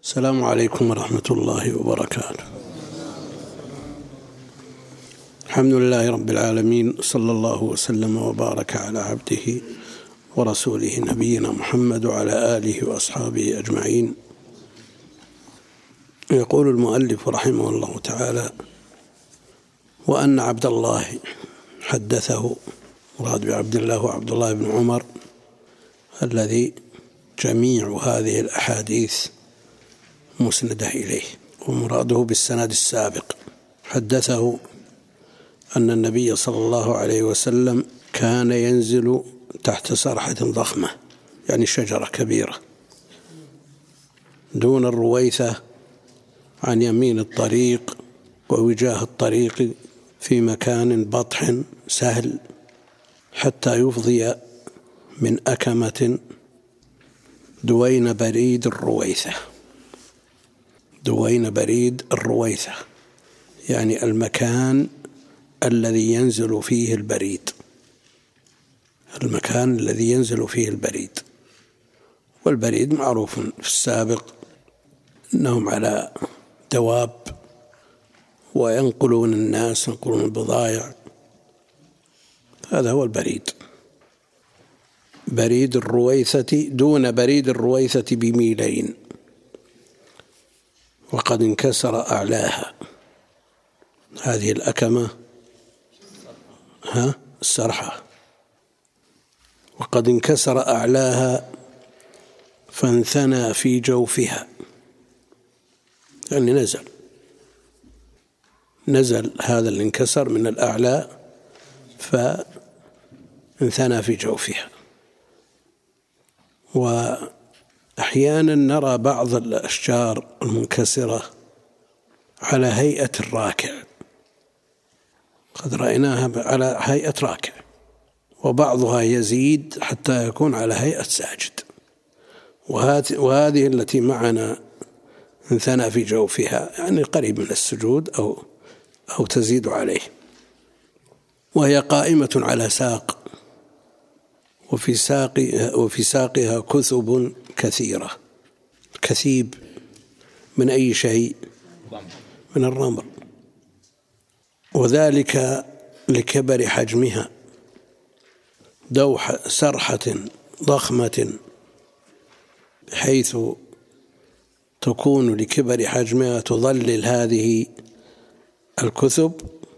السلام عليكم ورحمة الله وبركاته. الحمد لله رب العالمين، صلى الله وسلم وبارك على عبده ورسوله نبينا محمد وعلى آله وأصحابه أجمعين. يقول المؤلف رحمه الله تعالى: وأن عبد الله حدثه، مراد بعبد الله وعبد الله بن عمر الذي جميع هذه الأحاديث مسندة إليه، ومراده بالسند السابق. حدثه أن النبي صلى الله عليه وسلم كان ينزل تحت سرحة ضخمة، يعني شجرة كبيرة، دون الرويثة، عن يمين الطريق ووجاه الطريق، في مكان بطح سهل، حتى يفضي من أكمة دوين بريد الرويثة. دوين بريد الرويثة يعني المكان الذي ينزل فيه البريد، المكان الذي ينزل فيه البريد. والبريد معروف في السابق أنهم على دواب وينقلون الناس، ينقلون البضائع، هذا هو البريد. بريد الرويثة دون بريد الرويثة بميلين، وقد انكسر أعلاها. هذه الأكمة السرحة، وقد انكسر أعلاها فانثنى في جوفها، يعني نزل هذا اللي انكسر من الأعلى فانثنى في جوفها. وأحيانا نرى بعض الأشجار المنكسرة على هيئة الراكع، قد رأيناها على هيئة راكع، وبعضها يزيد حتى يكون على هيئة ساجد، وهذه التي معنا انثنى في جوفها، يعني قريب من السجود أو تزيد عليه، وهي قائمة على ساق، وفي ساقها كثب كثيرة. الكثيب من أي شيء؟ من الرمل، وذلك لكبر حجمها. سرحة ضخمة حيث تكون لكبر حجمها تظلل هذه الكثب.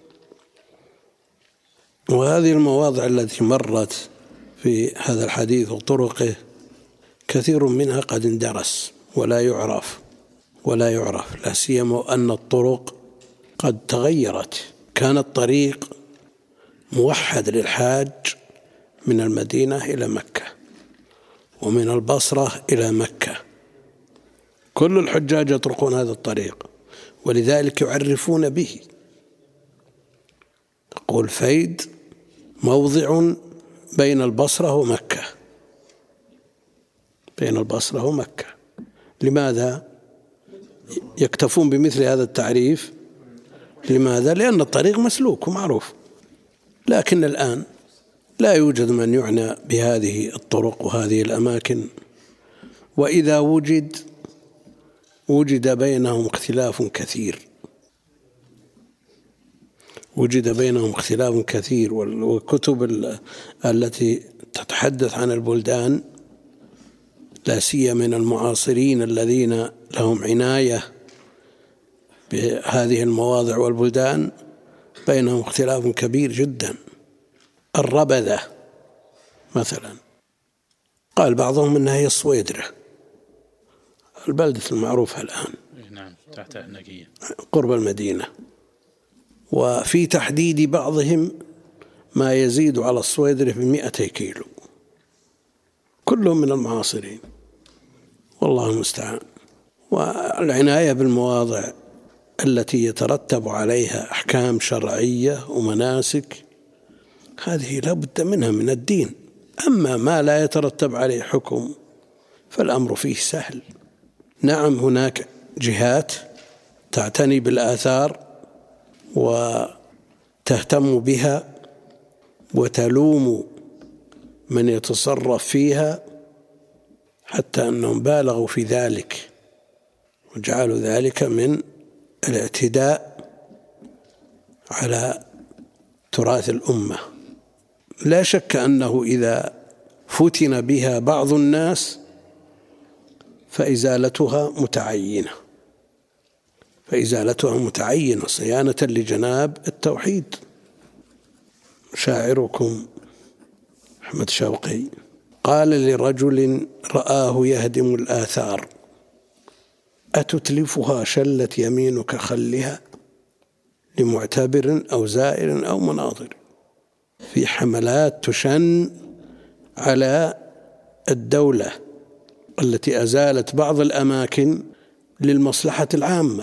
وهذه المواضع التي مرت في هذا الحديث وطرقه كثير منها قد اندرس ولا يعرف، لا سيما أن الطرق قد تغيرت. كان الطريق موحد للحاج من المدينة إلى مكة، ومن البصرة إلى مكة، كل الحجاج يطرقون هذا الطريق، ولذلك يعرفون به. يقول فيد موضع بين البصرة ومكة، بين البصرة ومكة. لماذا يكتفون بمثل هذا التعريف؟ لماذا؟ لأن الطريق مسلوك ومعروف، لكن الآن لا يوجد من يعنى بهذه الطرق وهذه الأماكن، وإذا وجد بينهم اختلاف كثير. والكتب التي تتحدث عن البلدان، لا سيما من المعاصرين الذين لهم عناية بهذه المواضع والبلدان، بينهم اختلاف كبير جدا. الربذة مثلا قال بعضهم أنها هي الصويدرة، البلدة المعروفة الآن، نعم، تحت النقية قرب المدينة. وفي تحديد بعضهم ما يزيد على الصويدرة ب200 كيلو، كلهم من المعاصرين، والله المستعان. والعناية بالمواضع التي يترتب عليها أحكام شرعية ومناسك، هذه لا بد منها من الدين. أما ما لا يترتب عليه حكم فالأمر فيه سهل. نعم، هناك جهات تعتني بالآثار وتهتم بها وتلوم من يتصرف فيها، حتى أنهم بالغوا في ذلك، وجعلوا ذلك من الاعتداء على تراث الأمة. لا شك أنه إذا فتن بها بعض الناس فإزالتها متعينة صيانة لجناب التوحيد. شاعركم أحمد شوقي قال لرجل رآه يهدم الآثار: أتتلفها شلت يمينك خلها لمعتبر أو زائر أو مناظر. في حملات تشن على الدولة التي أزالت بعض الأماكن للمصلحة العامة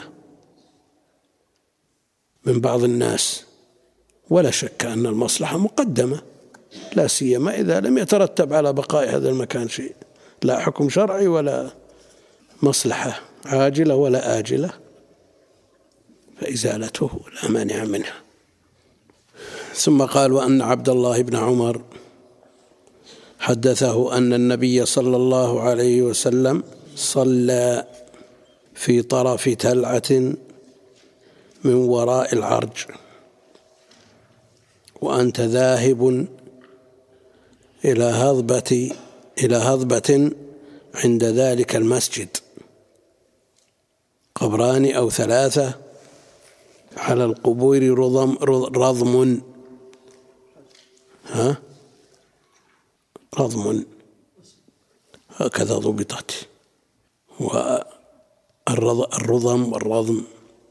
من بعض الناس، ولا شك أن المصلحة مقدمة، لا سيما إذا لم يترتب على بقاء هذا المكان شيء، لا حكم شرعي ولا مصلحة عاجلة ولا آجلة، فإزالته لا مانع منها. ثم قال: وأن عبد الله بن عمر حدثه أن النبي صلى الله عليه وسلم صلى في طرف تلعة من وراء العرج وأنت ذاهب إلى هضبة عند ذلك المسجد، قبران أو 3 على القبور رضم هكذا ضبطت. والرضم والرضم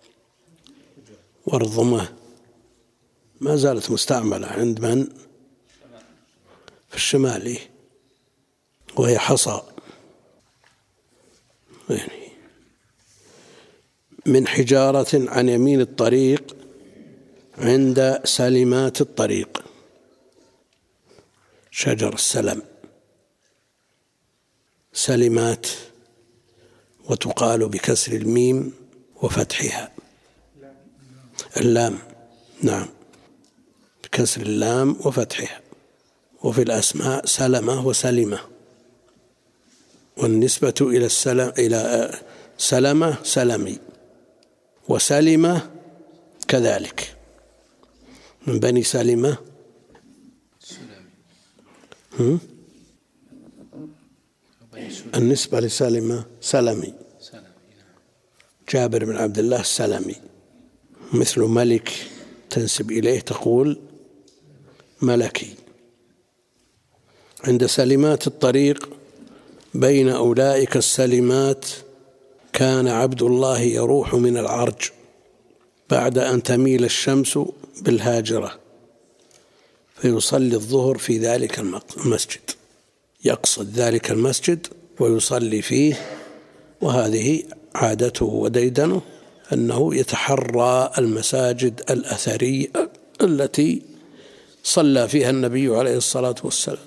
والرضمة ما زالت مستعملة عند من في الشمال، وهي حصى يعني من حجارة عن يمين الطريق عند سلمات الطريق، شجر السلم سلمات، وتقال بكسر الميم وفتحها اللام، نعم بكسر اللام وفتحها. وفي الأسماء سلمة وسلمة، والنسبة إلى سلمة سلمي، وسلمة كذلك من بني سلمة. النسبة لسلمة سلمي، جابر بن عبد الله السلمي، مثل ملك تنسب إليه تقول ملكي. عند سلمات الطريق بين أولئك السلمات كان عبد الله يروح من العرج بعد أن تميل الشمس بالهاجرة فيصلي الظهر في ذلك المسجد، يقصد ذلك المسجد ويصلي فيه. وهذه عادته وديدنه أنه يتحرى المساجد الأثرية التي صلى فيها النبي عليه الصلاة والسلام،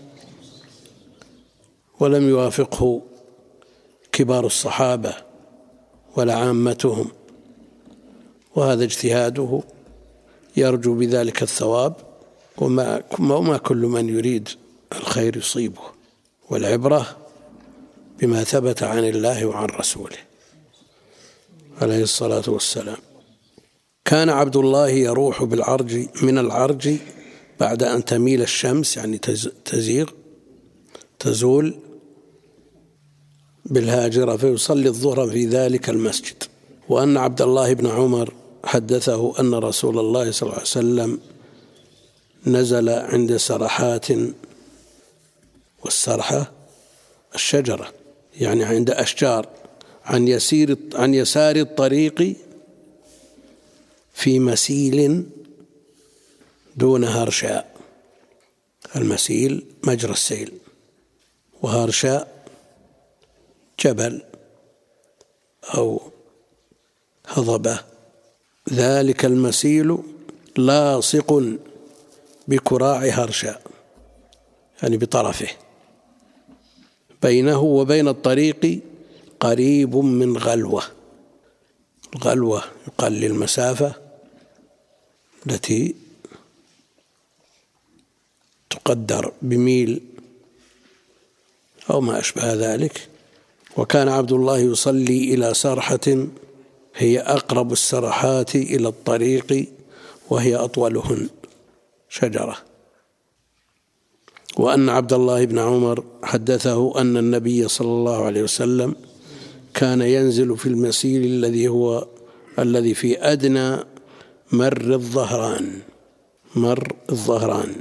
ولم يوافقه كبار الصحابة ولا عامتهم، وهذا اجتهاده يرجو بذلك الثواب، وما كل من يريد الخير يصيبه، والعبرة بما ثبت عن الله وعن رسوله عليه الصلاة والسلام. كان عبد الله يروح من العرج بعد أن تميل الشمس، يعني تزول بالهاجرة، فيصلي الظهر في ذلك المسجد. وأن عبد الله بن عمر حدثه أن رسول الله صلى الله عليه وسلم نزل عند سرحات، والسرحة الشجرة يعني عند أشجار، عن يسار الطريق في مسيل دون هرشاء. المسيل مجرى السيل، وهرشاء جبل أو هضبة. ذلك المسيل لاصق بكراع هرشاء، يعني بطرفه، بينه وبين الطريق قريب من غلوة. الغلوة يقال للمسافة التي تقدر بميل أو ما أشبه ذلك، وكان عبد الله يصلي إلى سرحة هي أقرب السرحات إلى الطريق وهي أطولهن، شجرة. وأن عبد الله بن عمر حدثه أن النبي صلى الله عليه وسلم كان ينزل في المسير الذي في أدنى مر الظهران،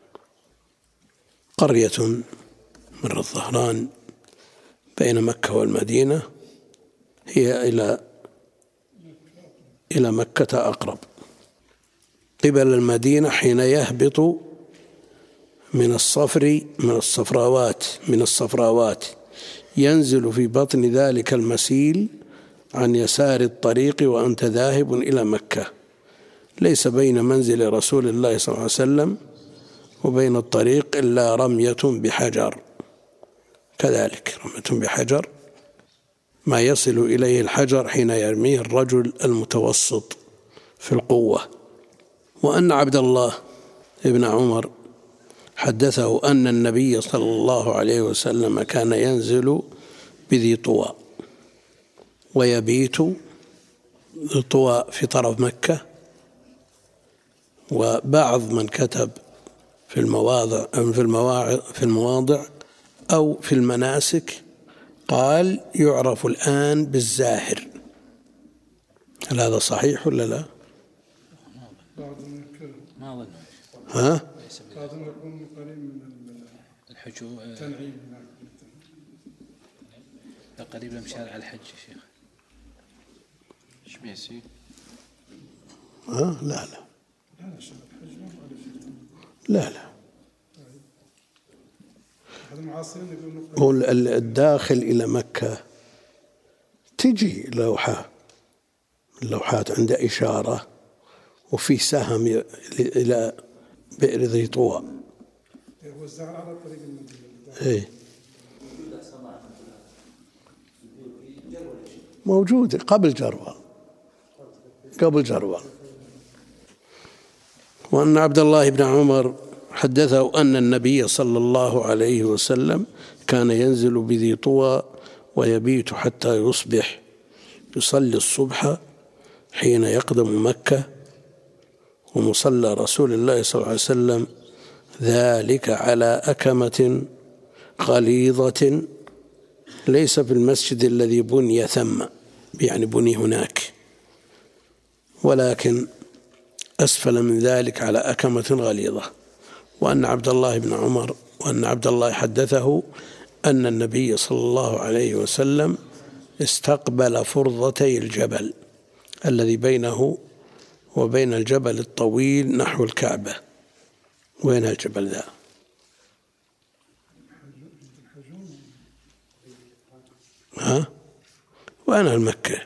قرية مر الظهران بين مكة والمدينة، هي إلى مكة أقرب، قبل المدينة حين يهبط من الصفراوات ينزل في بطن ذلك المسيل عن يسار الطريق وأنت ذاهب إلى مكة، ليس بين منزل رسول الله صلى الله عليه وسلم وبين الطريق إلا رمية بحجر، كذلك رمية بحجر ما يصل إليه الحجر حين يرميه الرجل المتوسط في القوة. وأن عبد الله بن عمر حدثه أن النبي صلى الله عليه وسلم كان ينزل بذي طوى ويبيت ذي طوى في طرف مكة. وبعض من كتب في المواضع أو في المناسك قال يعرف الآن بالزاهر. هل هذا صحيح ولا لا؟ ما أظن. ها؟ أظن يكون قريب من الحجو تنعيم. قريب من شارع الحج يا شيخ. شميسي. لا لا هو الداخل إلى مكة تجي لوحات عند إشارة وفي سهم إلى بئر ذي طوى. هو الزهر على طريق المدينة. إيه موجود قبل جروة. وأن عبد الله بن عمر حدثه أن النبي صلى الله عليه وسلم كان ينزل بذي طوى ويبيت حتى يصبح، يصلي الصبح حين يقدم مكة، ومصلى رسول الله صلى الله عليه وسلم ذلك على أكمة غليظة ليس في المسجد الذي بني ثم، يعني بني هناك، ولكن أسفل من ذلك على أكمة غليظة. وأن عبد الله حدثه أن النبي صلى الله عليه وسلم استقبل فرضتي الجبل الذي بينه وبين الجبل الطويل نحو الكعبة. وين الجبل ذا؟ وأنا المكة.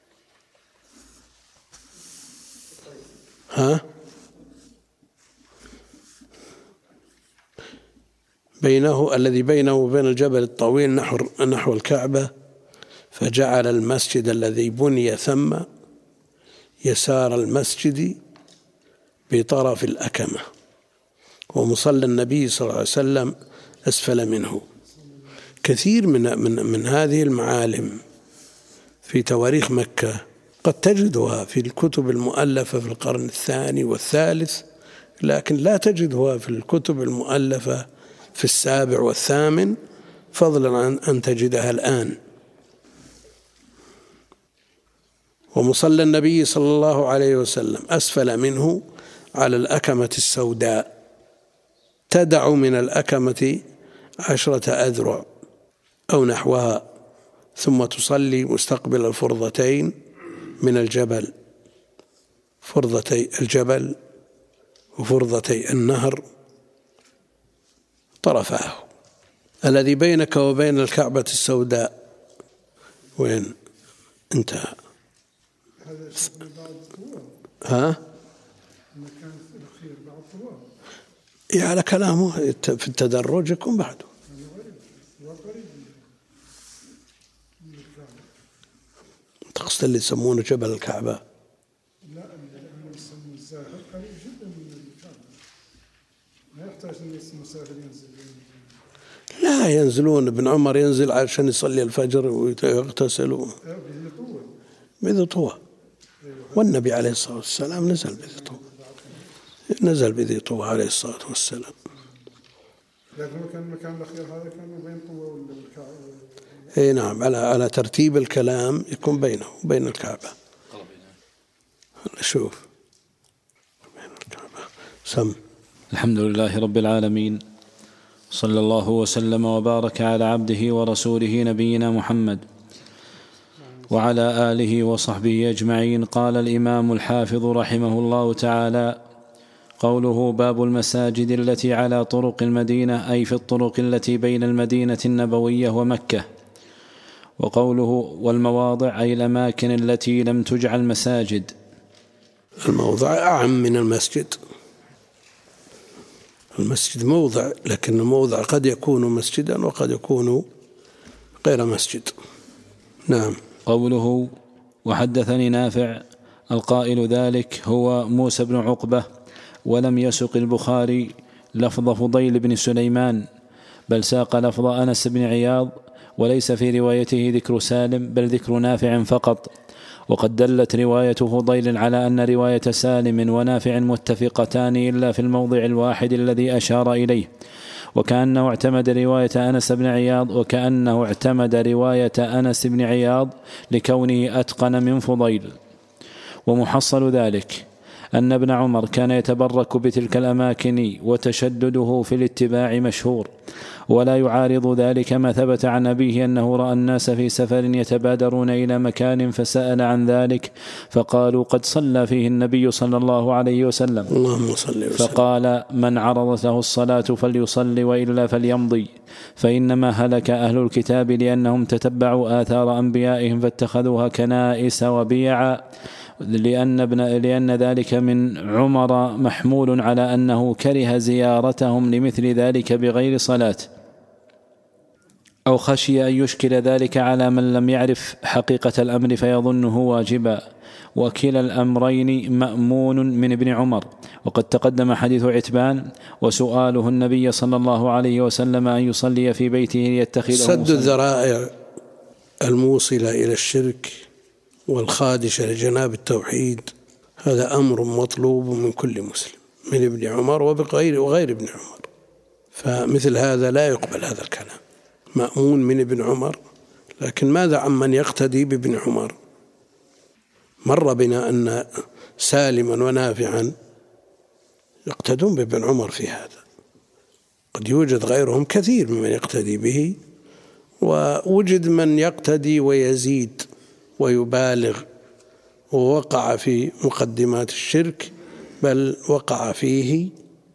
الذي بينه وبين الجبل الطويل نحو الكعبة، فجعل المسجد الذي بني ثم يسار المسجد بطرف الأكمة، ومصلى النبي صلى الله عليه وسلم أسفل منه. كثير من هذه المعالم في تواريخ مكة قد تجدها في الكتب المؤلفة في القرن الثاني والثالث، لكن لا تجدها في الكتب المؤلفة في السابع والثامن، فضلا عن أن تجدها الآن. ومصلى النبي صلى الله عليه وسلم أسفل منه على الأكمة السوداء، تدع من الأكمة 10 أذرع أو نحوها، ثم تصلي مستقبل الفرضتين من الجبل، فرضتي الجبل وفرضتي النهر طرفاه. الذي بينك وبين الكعبة السوداء وين انتهى؟ المكان الأخير بعد طوال. على كلامه في التدرج يكون بعده. تقصد اللي يسمونه جبل الكعبة؟ لا، اللي يسمونه الزاهر قريب جدا من الكعبة، ما يحتاج أن المسافر ينزل. لا ينزلون، ابن عمر ينزل عشان يصلي الفجر ويغتسل بذي طوى، والنبي عليه الصلاة والسلام نزل بذي طوى عليه الصلاة والسلام. لكن المكان الأخير هذا كان بين طوى والكعبة. اي نعم، على ترتيب الكلام يكون بينه وبين الكعبة. شوف بين الكعبة. سم. الحمد لله رب العالمين، صلى الله وسلم وبارك على عبده ورسوله نبينا محمد وعلى آله وصحبه أجمعين. قال الإمام الحافظ رحمه الله تعالى: قوله باب المساجد التي على طرق المدينة، أي في الطرق التي بين المدينة النبوية ومكة. وقوله والمواضع، أي الأماكن التي لم تجعل مساجد. الموضع أعم من المسجد. المسجد موضع، لكن الموضع قد يكون مسجدا وقد يكون غير مسجد. نعم. قوله وحدثني نافع، القائل ذلك هو موسى بن عقبة، ولم يسق البخاري لفظ فضيل بن سليمان، بل ساق لفظ أنس بن عياض، وليس في روايته ذكر سالم بل ذكر نافع فقط. وقد دلت رواية فضيل على أن رواية سالم ونافع متفقتان إلا في الموضع الواحد الذي أشار إليه، وكأنه اعتمد رواية أنس بن عياض لكونه أتقن من فضيل. ومحصل ذلك أن ابن عمر كان يتبرك بتلك الأماكن، وتشدده في الاتباع مشهور، ولا يعارض ذلك ما ثبت عن أبيه أنه رأى الناس في سفر يتبادرون إلى مكان فسأل عن ذلك، فقالوا قد صلى فيه النبي صلى الله عليه وسلم، اللهم صل وسلم، فقال من عرضت له الصلاة فليصلي وإلا فليمضي، فإنما هلك أهل الكتاب لأنهم تتبعوا آثار أنبيائهم فاتخذوها كنائس وبيعا، لأن ذلك من عمر محمول على أنه كره زيارتهم لمثل ذلك بغير صلاة، أو خشي أن يشكل ذلك على من لم يعرف حقيقة الأمر فيظنه واجبا. وكلا الأمرين مأمون من ابن عمر. وقد تقدم حديث عتبان وسؤاله النبي صلى الله عليه وسلم أن يصلي في بيته ليتخذه سد الذرائع الموصلة إلى الشرك والخادشة لجناب التوحيد، هذا أمر مطلوب من كل مسلم، من ابن عمر وغير ابن عمر. فمثل هذا لا يقبل هذا الكلام. مأمون من ابن عمر، لكن ماذا عمن يقتدي بابن عمر؟ مر بنا أن سالما ونافعا يقتدون بابن عمر في هذا، قد يوجد غيرهم كثير ممن يقتدي به، ووجد من يقتدي ويزيد ويبالغ ووقع في مقدمات الشرك، بل وقع في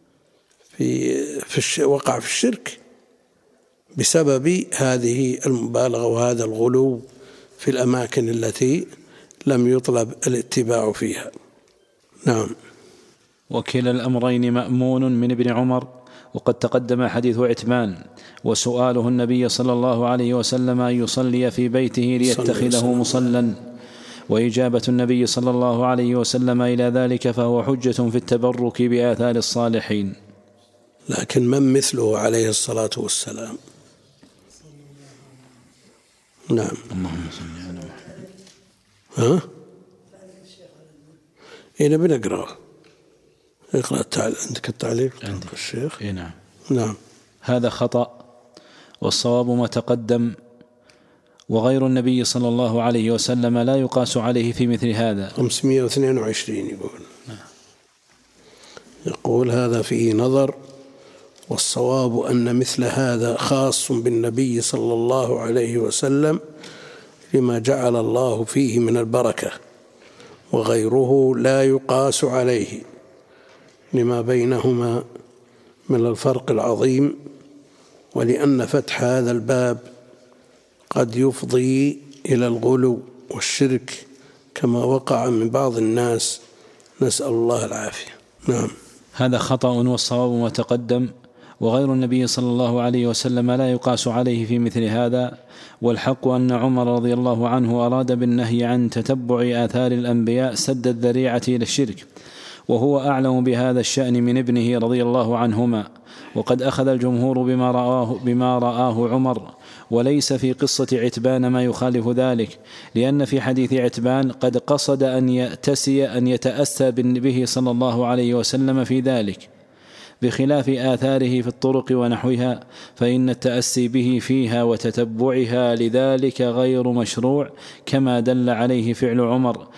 الشرك بسبب هذه المبالغة وهذا الغلو في الأماكن التي لم يطلب الاتباع فيها. نعم. وكلا الأمرين مأمون من ابن عمر. وقد تقدم حديث عتبان وسؤاله النبي صلى الله عليه وسلم أن يصلي في بيته ليتخذه مصلا، وإجابة النبي صلى الله عليه وسلم إلى ذلك فهو حجة في التبرك بآثار الصالحين. لكن من مثله عليه الصلاة والسلام؟ نعم. اللهم صل على محمد. هنا بنقرأ. اقرأ عندك التعليق الشيخ. نعم. نعم. هذا خطأ، والصواب ما تقدم، وغير النبي صلى الله عليه وسلم لا يقاس عليه في مثل هذا. 522 يقول هذا فيه نظر، والصواب أن مثل هذا خاص بالنبي صلى الله عليه وسلم لما جعل الله فيه من البركة، وغيره لا يقاس عليه لما بينهما من الفرق العظيم، ولأن فتح هذا الباب قد يفضي إلى الغلو والشرك كما وقع من بعض الناس، نسأل الله العافية. نعم. هذا خطأ، والصواب ما تقدم، وغير النبي صلى الله عليه وسلم لا يقاس عليه في مثل هذا. والحق أن عمر رضي الله عنه أراد بالنهي عن تتبع آثار الأنبياء سد الذريعة إلى الشرك، وهو أعلم بهذا الشأن من ابنه رضي الله عنهما، وقد أخذ الجمهور بما رآه عمر، وليس في قصة عتبان ما يخالف ذلك، لأن في حديث عتبان قد قصد أن يتأسى به صلى الله عليه وسلم في ذلك، بخلاف آثاره في الطرق ونحوها، فإن التأسي به فيها وتتبعها لذلك غير مشروع كما دل عليه فعل عمر،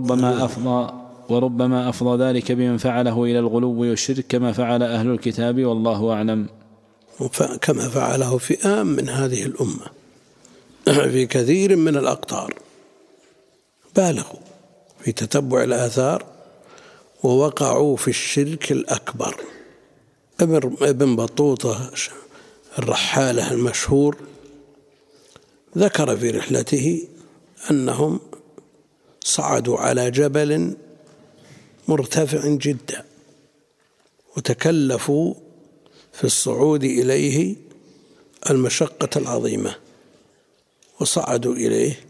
وربما أفضى ذلك بمن فعله إلى الغلو والشرك كما فعل أهل الكتاب، والله أعلم. كما فعله فئام من هذه الأمة في كثير من الأقطار، بالغوا في تتبع الآثار ووقعوا في الشرك الأكبر. ابن بطوطة الرحالة المشهور ذكر في رحلته أنهم صعدوا على جبل مرتفع جدا وتكلفوا في الصعود إليه المشقة العظيمة، وصعدوا إليه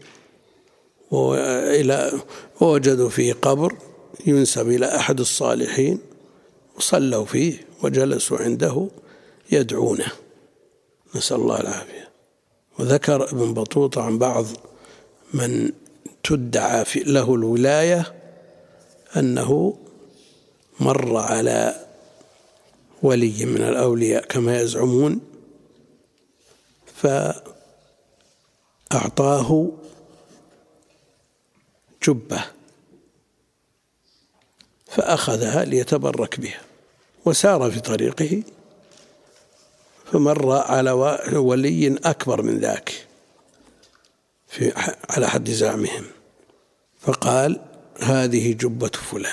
ووجدوا فيه قبر ينسب إلى أحد الصالحين، وصلوا فيه وجلسوا عنده يدعونه، نسأل الله العافية. وذكر ابن بطوطة عن بعض من تدعى له الولاية أنه مر على ولي من الأولياء كما يزعمون، فأعطاه جبة فأخذها ليتبرك بها، وسار في طريقه فمر على ولي أكبر من ذاك على حد زعمهم، فقال: هذه جبة فلان،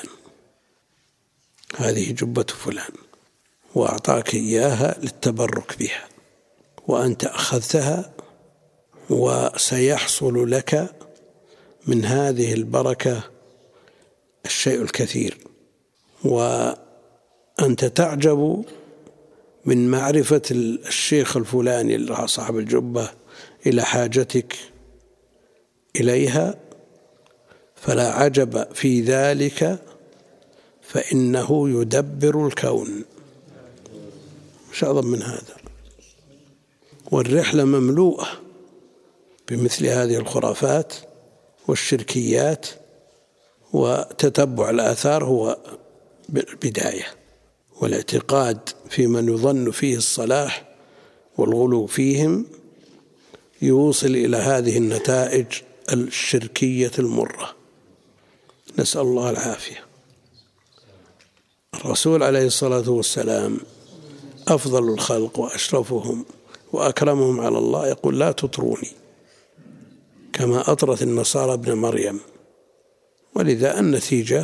هذه جبة فلان، وأعطاك إياها للتبرك بها، وأنت أخذتها، وسيحصل لك من هذه البركة الشيء الكثير، وأنت تعجب من معرفة الشيخ الفلاني صاحب الجبة إلى حاجتك إليها، فلا عجب في ذلك، فإنه يدبر الكون. مش أعظم من هذا. والرحلة مملوءة بمثل هذه الخرافات والشركيات، وتتبع الآثار هو بداية، والاعتقاد في من يظن فيه الصلاح والغلو فيهم يوصل إلى هذه النتائج الشركية المرة، نسأل الله العافية. الرسول عليه الصلاة والسلام أفضل الخلق وأشرفهم وأكرمهم على الله يقول: لا تطروني كما أطرت النصارى ابن مريم. ولذا النتيجة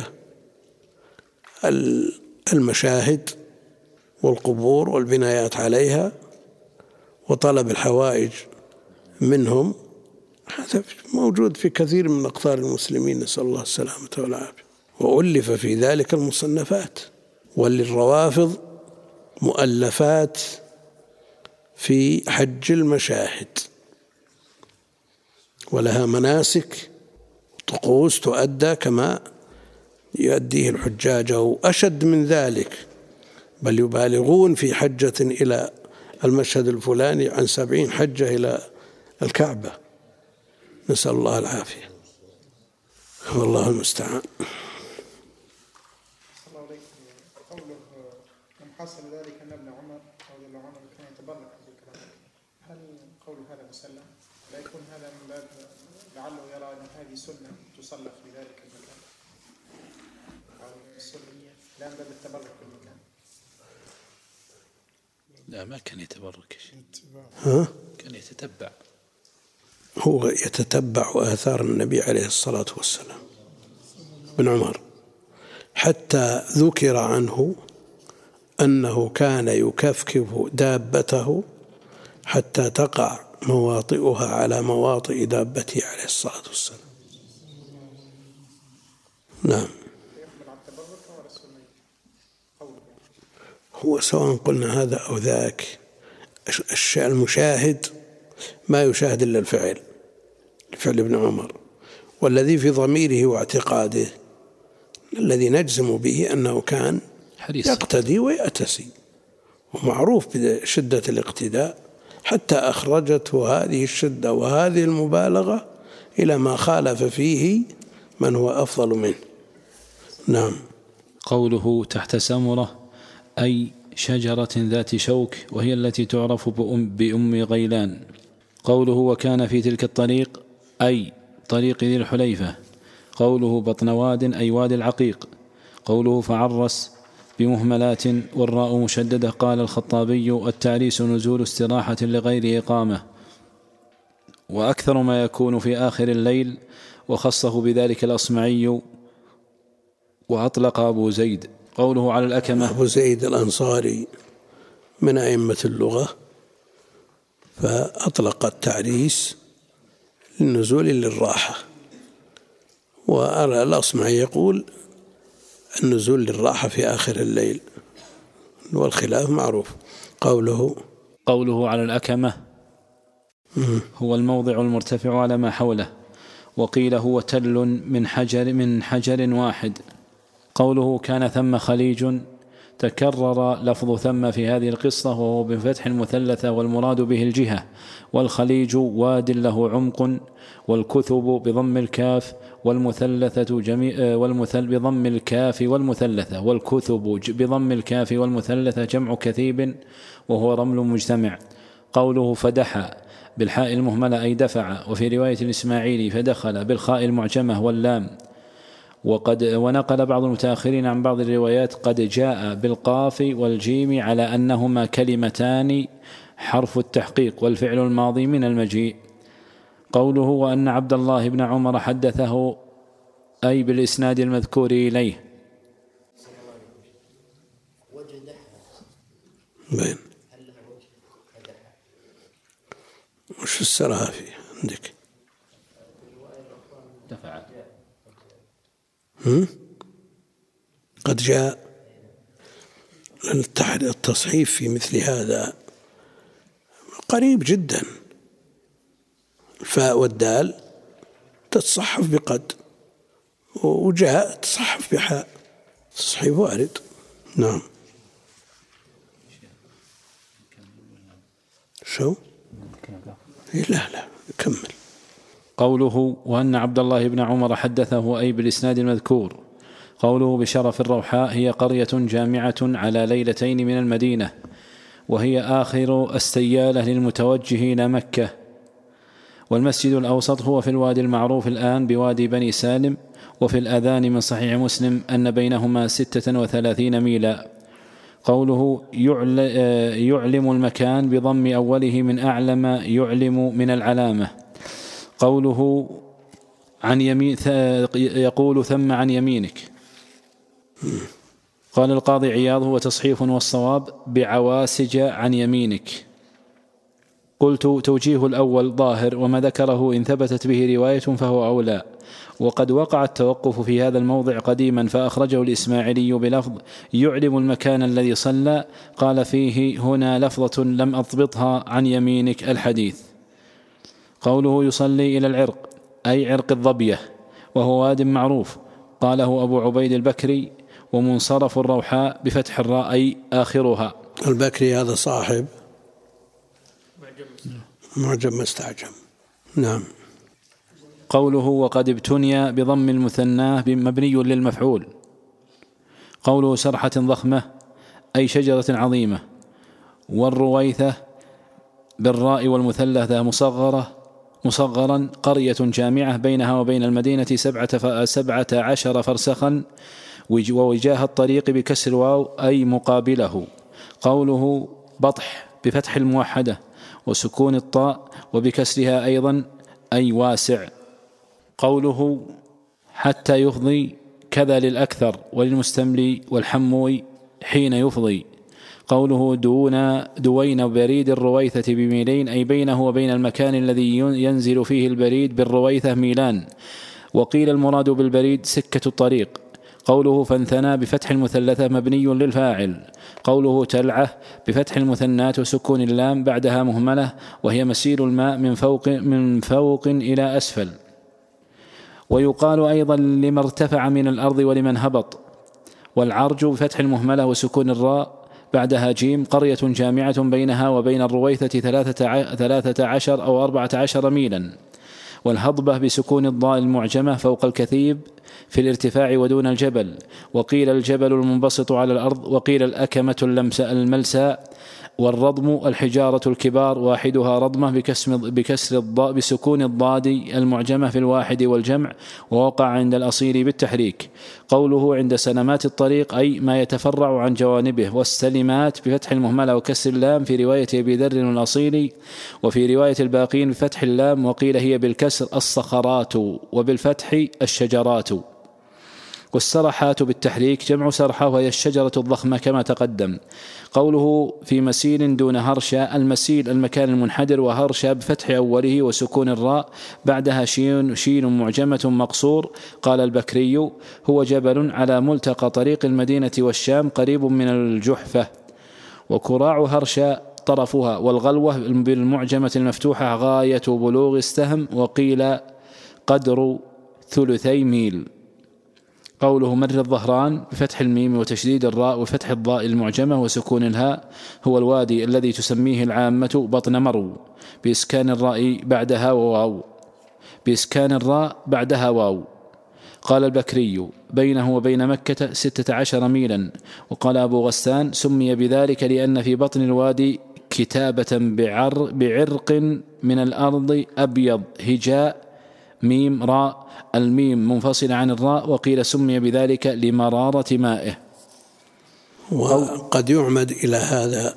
المشاهد والقبور والبنايات عليها وطلب الحوائج منهم، هذا موجود في كثير من أقطار المسلمين، نسأل الله السلامة والعافية. وألف في ذلك المصنفات، وللروافض مؤلفات في حج المشاهد، ولها مناسك طقوس تؤدى كما يؤديه الحجاج أو أشد من ذلك، بل يبالغون في حجة إلى المشهد الفلاني عن 70 حجة إلى الكعبة، نسأل الله العافية، والله المستعان. قوله من حصل ذلك أن ابن عمر رضي الله عنه كان يتبرك بالكلام، هل قول هذا مسلم؟ لا يكون هذا من باب لعله يرى أن هذه سنة تصلى في ذلك المكان، أو السنية لا من باب التبرك بالمكان؟ لا، ما كان يتبرك، كان يتتبع، هو يتتبع آثار النبي عليه الصلاة والسلام. ابن عمر حتى ذكر عنه أنه كان يكفكف دابته حتى تقع مواطئها على مواطئ دابته عليه الصلاة والسلام. نعم. هو سواء قلنا هذا أو ذاك، المشاهد ما يشاهد إلا الفعل ابن عمر، والذي في ضميره واعتقاده الذي نجزم به أنه كان يقتدي ويأتسي، ومعروف بشدة الاقتداء، حتى أخرجته هذه الشدة وهذه المبالغة إلى ما خالف فيه من هو أفضل منه. نعم. قوله تحت سمرة أي شجرة ذات شوك، وهي التي تعرف بأم غيلان. قوله وكان في تلك الطريق أي طريق ذي الحليفة. قوله بطن واد أي وادي العقيق. قوله فعرس بمهملات والراء مشددة. قال الخطابي التعريس نزول استراحة لغير إقامة، وأكثر ما يكون في آخر الليل، وخصه بذلك الأصمعي وأطلق أبو زيد. قوله على الأكمة أبو زيد الأنصاري من أئمة اللغة، فأطلق التعريس للنزول للراحة، والأصمعي يقول النزول للراحة في آخر الليل، والخلاف معروف. قوله على الأكمة هو الموضع المرتفع على ما حوله، وقيل هو تل من حجر واحد. قوله كان ثم خليج، تكرر لفظ ثم في هذه القصة، وهو بفتح المثلثة والمراد به الجهة، والخليج واد له عمق، والكثب بضم الكاف والمثلثة بضم الكاف والمثلثة، والكثب بضم الكاف والمثلثة جمع كثيب وهو رمل مجتمع. قوله فدحى بالحاء المهملة أي دفع، وفي رواية الإسماعيلي فدخل بالخاء المعجمة واللام. ونقل بعض المتأخرين عن بعض الروايات قد جاء بالقاف والجيم على أنهما كلمتان حرف التحقيق والفعل الماضي من المجيء. قوله وأن عبد الله بن عمر حدثه أي بالإسناد المذكور إليه. بين وش السراها فيه عندك؟ دفع قد جاء. التصحيف في مثل هذا قريب جدا، الفاء والدال تتصحف بقد، وجاء تصحف بحاء، تصحيف وارد. نعم. شو؟ لا كمل. قوله وأن عبد الله بن عمر حدثه أي بالإسناد المذكور. قوله بشرف الروحاء هي قرية جامعة على ليلتين من المدينة، وهي آخر السيالة للمتوجه إلى مكة. والمسجد الأوسط هو في الوادي المعروف الآن بوادي بني سالم. وفي الأذان من صحيح مسلم أن بينهما 36 ميلا. قوله يعلم المكان بضم أوله من أعلم يعلم من العلامة. قوله عن يمين يقول ثم عن يمينك. قال القاضي عياض هو تصحيف والصواب بعواسج عن يمينك. قلت توجيه الأول ظاهر، وما ذكره إن ثبتت به رواية فهو أولى. وقد وقع التوقف في هذا الموضع قديما، فأخرجه الإسماعيلي بلفظ يعلم المكان الذي صلى. قال فيه هنا لفظة لم أضبطها عن يمينك الحديث. قوله يصلي إلى العرق أي عرق الظبية، وهو واد معروف. قاله أبو عبيد البكري. ومنصرف الروحاء بفتح الراء أي آخرها. البكري هذا صاحب معجم مستعجم. نعم. قوله وقد ابتني بضم المثنى مبني للمفعول. قوله سرحة ضخمة أي شجرة عظيمة. والرويثة بالراء والمثلثة مصغرا قرية جامعة بينها وبين المدينة 17 فرسخا، ووجاه الطريق بكسر واو أي مقابله. قوله بطح بفتح الموحدة وسكون الطاء وبكسرها أيضا أي واسع. قوله حتى يفضي كذا للأكثر وللمستملي والحموي حين يفضي. قوله دوين بريد الرويثة بميلين أي بينه وبين المكان الذي ينزل فيه البريد بالرويثة ميلان. وقيل المراد بالبريد سكة الطريق. قوله فانثنى بفتح المثلثة مبني للفاعل. قوله تلعة بفتح المثنات وسكون اللام بعدها مهملة، وهي مسير الماء من فوق إلى أسفل. ويقال أيضا لما ارتفع من الأرض ولمن هبط. والعرج بفتح المهملة وسكون الراء بعدها جيم قرية جامعة بينها وبين الرويثة 13 أو 14 ميلا. والهضبة بسكون الضاء المعجمة فوق الكثيب في الارتفاع ودون الجبل. وقيل الجبل المنبسط على الأرض، وقيل الأكمة الملساء. والرضم الحجارة الكبار واحدها رضمة بكسر الضاء بسكون الضاد المعجمة في الواحد والجمع، ووقع عند الأصيل بالتحريك. قوله عند سلمات الطريق أي ما يتفرع عن جوانبه. والسلمات بفتح المهملة وكسر اللام في رواية أبي ذر الأصيلي، وفي رواية الباقين بفتح اللام، وقيل هي بالكسر الصخرات وبالفتح الشجرات. والسرحات بالتحريك جمع سرحة وهي الشجرة الضخمة كما تقدم. قوله في مسيل دون هرشة، المسيل المكان المنحدر، وهرشة بفتح أوله وسكون الراء بعدها شين معجمة مقصور. قال البكري هو جبل على ملتقى طريق المدينة والشام قريب من الجحفة. وكراع هرشة طرفها، والغلوة بالمعجمة المفتوحة غاية بلوغ السهم، وقيل قدر 3 ميل. قوله مر الظهران بفتح الميم وتشديد الراء وفتح الضاء المعجمة وسكون الهاء، هو الوادي الذي تسميه العامة بطن مرو بإسكان الراء بعدها واو. قال البكري بينه وبين مكة 16 ميلا. وقال أبو غسان سمي بذلك لأن في بطن الوادي كتابة بعرق من الأرض أبيض هجاء ميم راء، الميم منفصلة عن الراء. وقيل سمي بذلك لمرارة مائه. وقد يعمد إلى هذا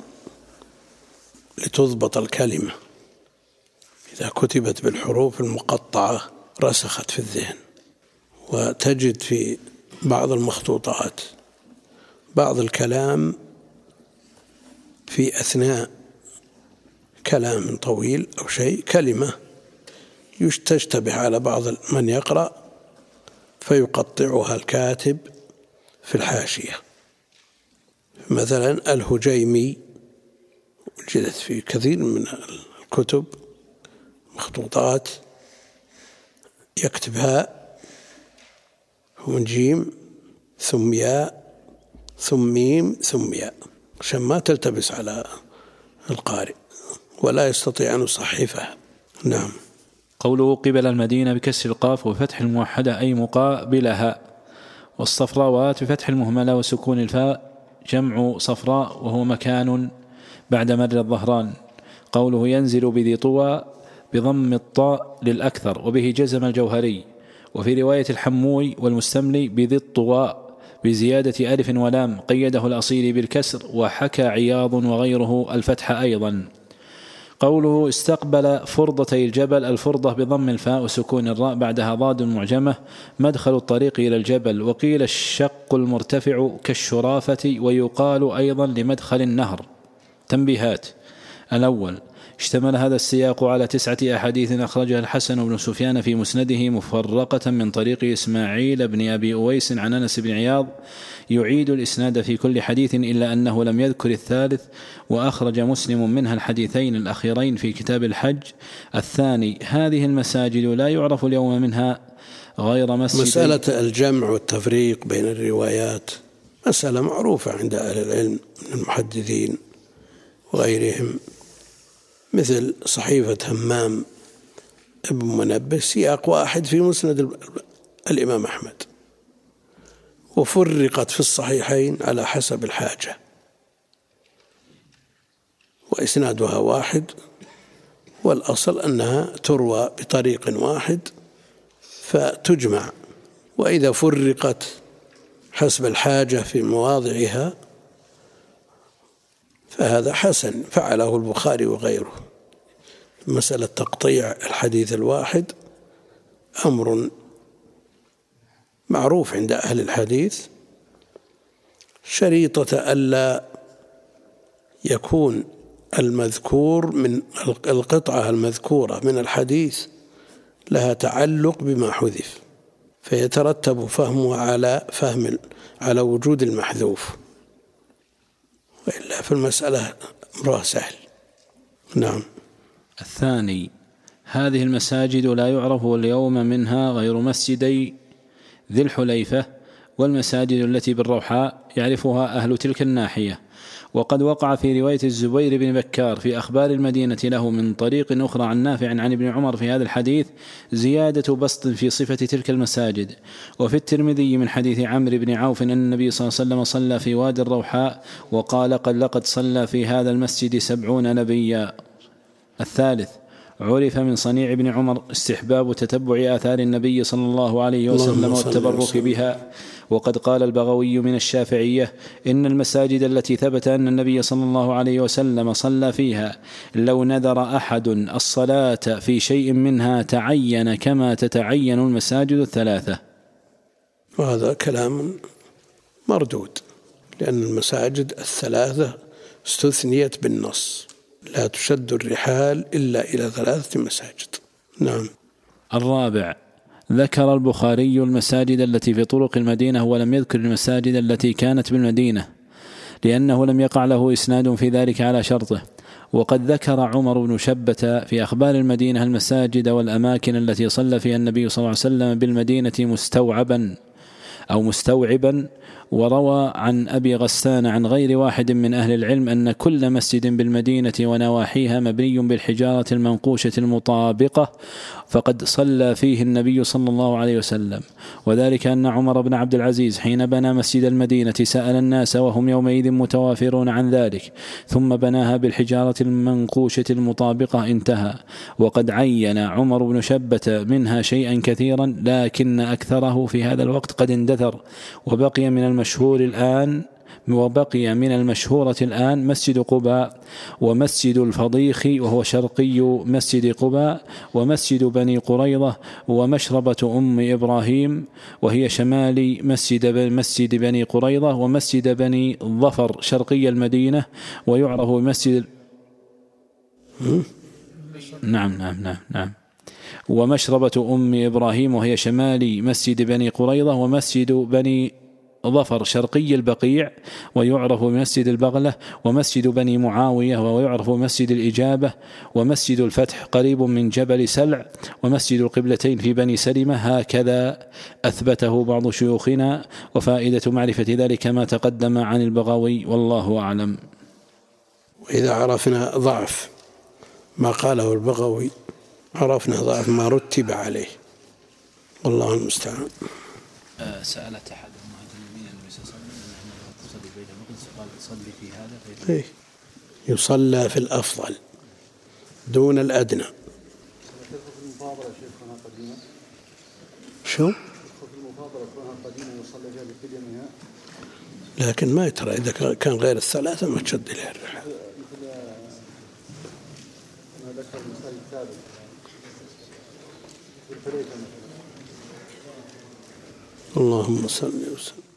لتضبط الكلمة، إذا كتبت بالحروف المقطعة رسخت في الذهن. وتجد في بعض المخطوطات بعض الكلام في أثناء كلام طويل أو شيء كلمة تشتبه على بعض من يقرأ فيقطعها الكاتب في الحاشية. مثلا الهجيمي وجدت في كثير من الكتب مخطوطات يكتبها من جيم ثم ياء ثم ميم ثم ياء عشان ما تلتبس على القارئ ولا يستطيع أن يصحفها. نعم. قوله قبل المدينة بكسر القاف وفتح الموحدة أي مقابلها. والصفراوات بفتح المهملة وسكون الفاء جمع صفراء وهو مكان بعد مر الظهران. قوله ينزل بذي طوى بضم الطاء للأكثر وبه جزم الجوهري. وفي رواية الحموي والمستملي بذي الطوى بزيادة ألف ولام قيده الأصيل بالكسر، وحكى عياض وغيره الفتح أيضا. قوله استقبل فرضتي الجبل، الفرضة بضم الفاء وسكون الراء بعدها ضاد معجمة مدخل الطريق إلى الجبل. وقيل الشق المرتفع كالشرافة، ويقال أيضا لمدخل النهر. تنبيهات: الأول، اشتمل هذا السياق على 9 أحاديث أخرجها الحسن بن سفيان في مسنده مفرقة من طريق إسماعيل بن أبي أويس عن أنس بن عياض، يعيد الإسناد في كل حديث إلا أنه لم يذكر الثالث. وأخرج مسلم منها الحديثين الأخيرين في كتاب الحج. الثاني، هذه المساجد لا يعرف اليوم منها غير مسألة الجمع والتفريق بين الروايات مسألة معروفة عند أهل العلم من المحدثين وغيرهم، مثل صحيفة همام ابن منبه سياق واحد في مسند الإمام أحمد، وفرقت في الصحيحين على حسب الحاجة، وإسنادها واحد، والأصل أنها تروى بطريق واحد فتجمع. وإذا فرقت حسب الحاجة في مواضعها فهذا حسن، فعله البخاري وغيره. مسألة تقطيع الحديث الواحد أمر معروف عند أهل الحديث، شريطة ألا يكون المذكور من القطعة المذكورة من الحديث لها تعلق بما حذف، فيترتب فهمها على وجود المحذوف، وإلا في المسألة أمرها سهل. نعم. الثاني، هذه المساجد لا يعرف اليوم منها غير مسجدي ذي الحليفة والمساجد التي بالروحاء يعرفها أهل تلك الناحية. وقد وقع في رواية الزبير بن بكار في أخبار المدينة له من طريق أخرى عن نافع عن ابن عمر في هذا الحديث زيادة بسط في صفة تلك المساجد. وفي الترمذي من حديث عمرو بن عوف أن النبي صلى الله عليه وسلم صلى في وادي الروحاء وقال لقد صلى في هذا المسجد 70 نبيا. الثالث، عرف من صنيع ابن عمر استحباب تتبع آثار النبي صلى الله عليه وسلم والتبرك بها. وقد قال البغوي من الشافعية إن المساجد التي ثبت أن النبي صلى الله عليه وسلم صلى فيها لو نذر أحد الصلاة في شيء منها تعين كما تتعين المساجد الثلاثة. وهذا كلام مردود، لأن المساجد الثلاثة استثنيت بالنص، لا تشد الرحال إلا إلى 3 مساجد. نعم. الرابع، ذكر البخاري المساجد التي في طرق المدينة ولم يذكر المساجد التي كانت بالمدينة لأنه لم يقع له إسناد في ذلك على شرطه. وقد ذكر عمر بن شبة في أخبار المدينة المساجد والأماكن التي صلى فيها النبي صلى الله عليه وسلم بالمدينة مستوعبا. وروى عن أبي غسان عن غير واحد من أهل العلم أن كل مسجد بالمدينة ونواحيها مبني بالحجارة المنقوشة المطابقة فقد صلى فيه النبي صلى الله عليه وسلم. وذلك أن عمر بن عبد العزيز حين بنى مسجد المدينة سأل الناس وهم يومئذ متوافرون عن ذلك ثم بناها بالحجارة المنقوشة المطابقة انتهى. وقد عين عمر بن شبة منها شيئا كثيرا لكن أكثره في هذا الوقت قد اندثر. وبقي من المشهورة الآن مسجد قباء ومسجد الفضيخ وهو شرقي مسجد قباء ومسجد بني قريظة ومشربة أم إبراهيم وهي شمالي مسجد بني قريظة ومسجد بني ظفر شرقي المدينة ويعرف مسجد نعم ومشربة أم إبراهيم وهي شمالي مسجد بني قريظة ومسجد بني ظفر شرقي البقيع ويعرف مسجد البغلة ومسجد بني معاوية ويعرف مسجد الإجابة ومسجد الفتح قريب من جبل سلع ومسجد القبلتين في بني سلمة. هكذا أثبته بعض شيوخنا وفائدة معرفة ذلك ما تقدم عن البغوي والله أعلم. وإذا عرفنا ضعف ما قاله البغوي عرفنا ضعف ما رتب عليه والله المستعان. سألت أحد المهاجرين النبي صلى الله عليه وسلم أنه تصلي بين المقدس قال صلي في هذا يصلى في الأفضل دون الأدنى. شو؟ لكن ما يترى إذا كان غير الثلاثة ما تشد إليه الرحال. اللهم صل وسلم.